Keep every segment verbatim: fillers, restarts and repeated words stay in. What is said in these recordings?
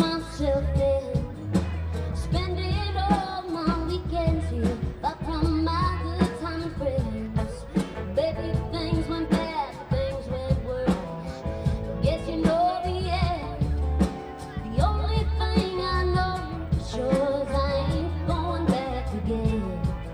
myself dead, spending all my weekends here, far from my good time and friends. Baby, things went bad, things went worse. Guess you know the end. The only thing I know for sure is I ain't going back again.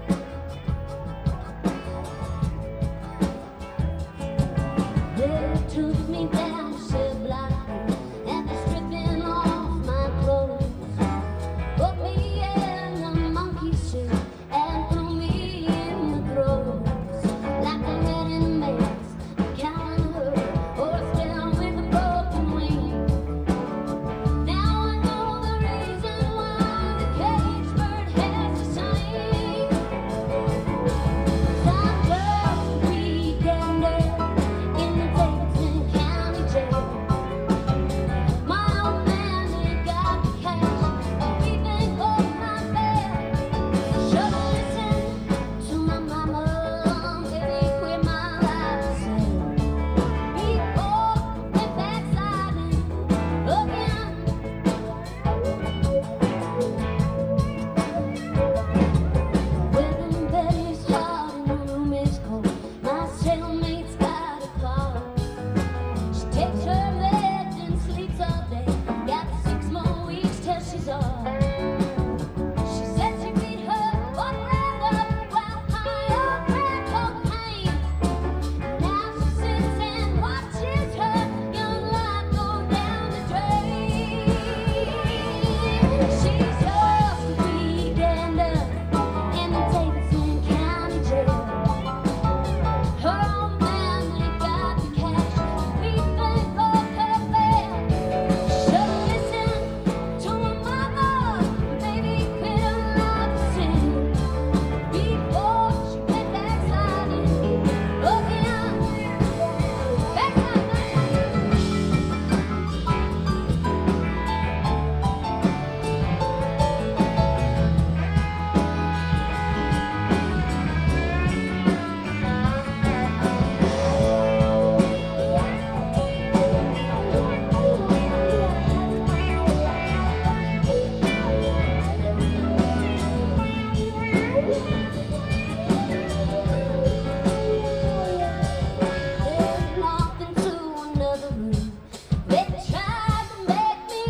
They took me down to cell block and they're stripping off my clothes, put me in a monkey suit and threw me in the throes, like a wedding mask, counting her horse down with a broken wing. Now I know the reason why the caged bird has to sing. 'Cause I'm just a weekender in the Davidson County Jail. My old man, he got the cash, but we think of my bail. Should've listened to my mama, baby, quit my life sale. Before they backsliding again. Wedding belly's hot and the room is cold. My cellmate's got a car. She takes her meds and sleeps all day. Got six more weeks till she's off. She said she beat her boyfriend up while high on crack cocaine. Now she sits and watches her young life go down the drain. She's just a weekender in the Davidson County Jail. Her old man, he got the cash, we think of her bail. Should've listened to her mama, baby, quit her life of sin. Before she went backsliding again. Backsliding. They walked into another room. They tried to make me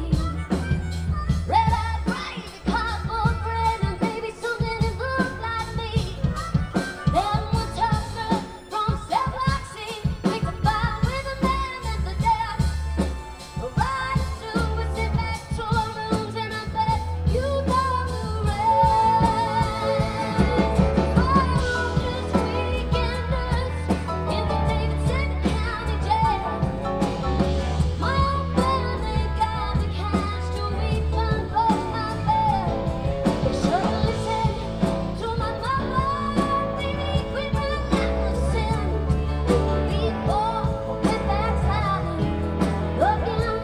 red-eyed crazy, cardboard bread, and baby something that looked like me. Then one tough girl from South Roxy picked a fight with a man at the desk. Right through, we sit back to our rooms, and I bet you know the rest. Why all just weekenders in the Davidson County Jail? My old man, they got the cash to refund both my bail. Should've listened to my mama, baby, quit my life of sin. Before we backsliding again.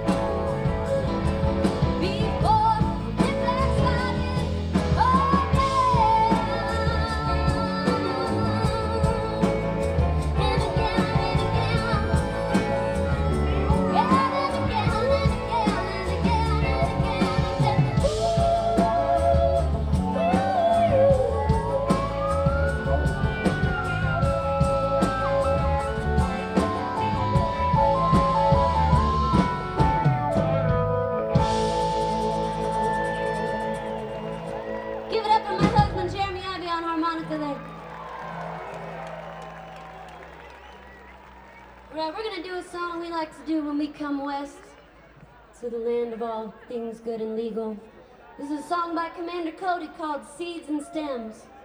Before we backsliding again. And again and again. Yeah, and again and again and again and Give it up for my husband, Jeremy Ivy, on harmonica there. Right, we're gonna do a song we like to do when we come west to the land of all things good and legal. This is a song by Commander Cody called Seeds and Stems.